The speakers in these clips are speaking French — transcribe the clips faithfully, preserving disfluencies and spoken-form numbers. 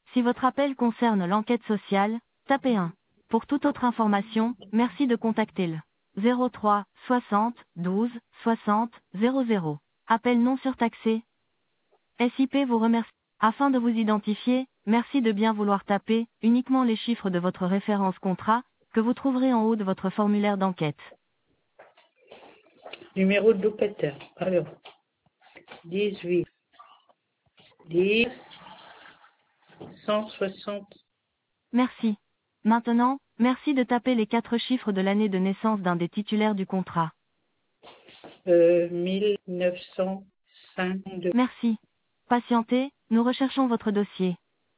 Si votre appel concerne l'enquête sociale, tapez un. Pour toute autre information, merci de contacter le zéro trois soixante douze soixante zéro zéro. Appel non surtaxé. S I P vous remercie. Afin de vous identifier, merci de bien vouloir taper uniquement les chiffres de votre référence contrat, que vous trouverez en haut de votre formulaire d'enquête. Numéro de locataire. Alors, dix-huit, dix, cent soixante. Merci. Maintenant, merci de taper les quatre chiffres de l'année de naissance d'un des titulaires du contrat. Euh, mille neuf cent cinquante-deux. Merci. Patientez, nous recherchons votre dossier.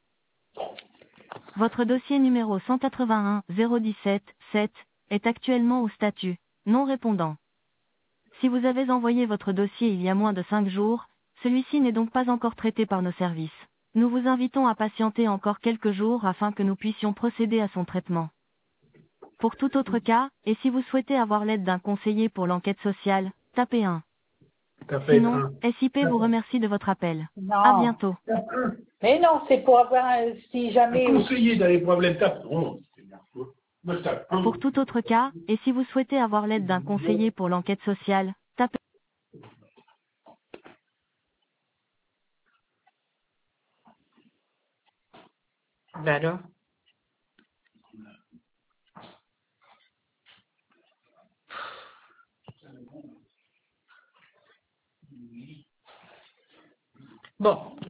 Votre dossier numéro cent quatre-vingt-un zéro dix-sept sept est actuellement au statut non répondant. Si vous avez envoyé votre dossier il y a moins de cinq jours, celui-ci n'est donc pas encore traité par nos services. Nous vous invitons à patienter encore quelques jours afin que nous puissions procéder à son traitement. Pour tout autre cas, et si vous souhaitez avoir l'aide d'un conseiller pour l'enquête sociale, tapez un. Sinon, S I P vous remercie de votre appel. À Non. bientôt. Mais non, c'est pour avoir, un- si jamais... Conseiller dans les problèmes, tape. Non, c'est bien. Moi, je tape un. Pour tout autre cas, et si vous souhaitez avoir l'aide d'un conseiller pour l'enquête sociale, tapez. Ben alors. Bon.